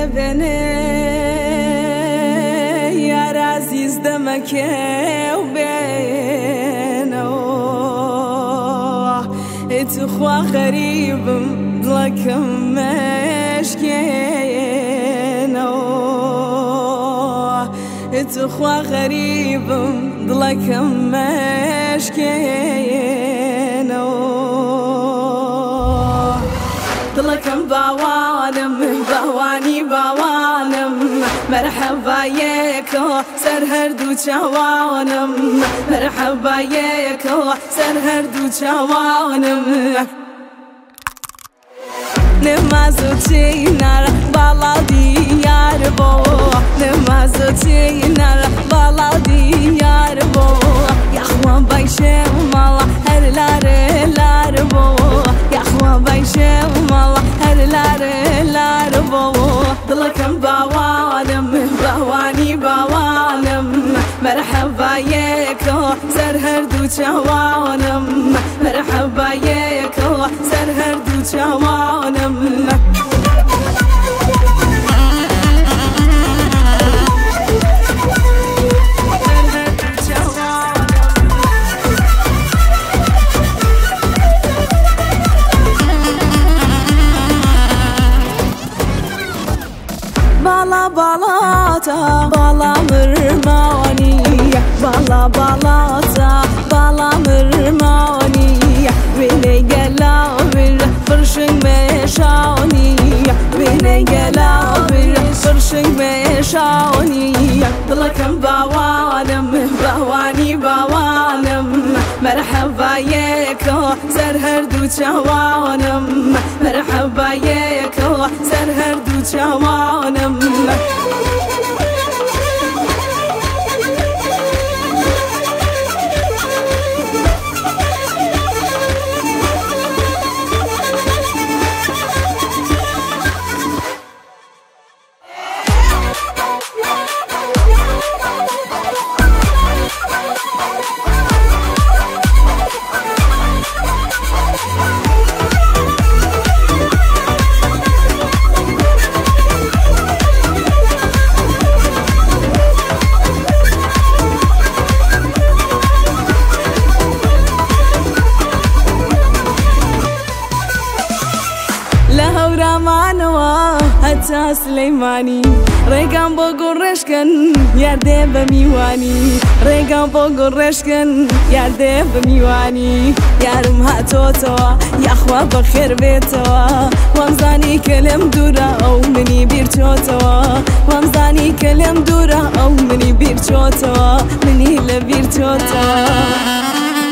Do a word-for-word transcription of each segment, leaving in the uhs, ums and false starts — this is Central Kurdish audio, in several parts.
بني يا عزيز دمك وبينه اتخوى غريب ضلك مشكينه اتخوى غريب ضلك مشكينه ضلك باوانم باواني باوانم مرحبا يكو سر هردو چوانم مرحبا يكو سر هردو چوانم نمازو چینار بالا دیار بو نمازو چینار بالا دیار بو یخوان بایشه مالا هر لاره لار بو یخوان بایشه مالا هر لاره لار بو دلکم باوانم باوانی باوانم مرحبا یکو سر هردو چوانم مرحبا یکو سر هردو چوانم Bala balata, bala mırmani Bala balata, bala mırmani Bine gela bir fırşın meşani Bine gela bir fırşın meşani Dılakım bavanım, bavani bavanım Merhaba yeko, ser herdu çavanım Merhaba yeko, ser herdu çavanım رمانوا حتى سليماني ريقان بوغو رشكن ياردي بميواني ريقان بوغو رشكن ياردي بميواني يارم هاتوتوا يا اخوا بخير بيتوا وامزاني كلم دورا او مني بيرتوتوا وامزاني كلم دورا او مني بيرتوتوا مني لبيرتوتوا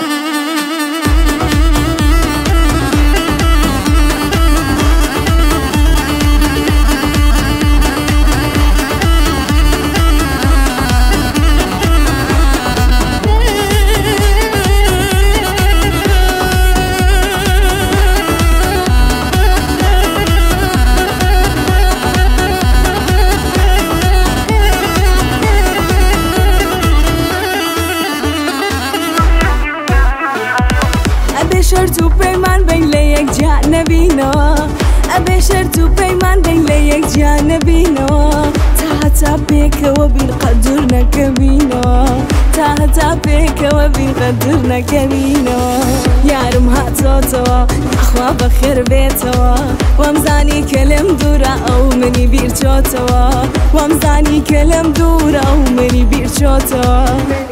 شرط پیمان بین لیک جانبینو ابی شرط پیمان بین لیک جانبینو تا تا بیک و بیل قدر نکبینو تا تا بیک و بیل قدر نکبینو یارم هاتوتو اخوا بخیر بیتو وامزانی کلم دورا او منی بیر چوتو وامزانی کلم دورا او منی بیر چوتو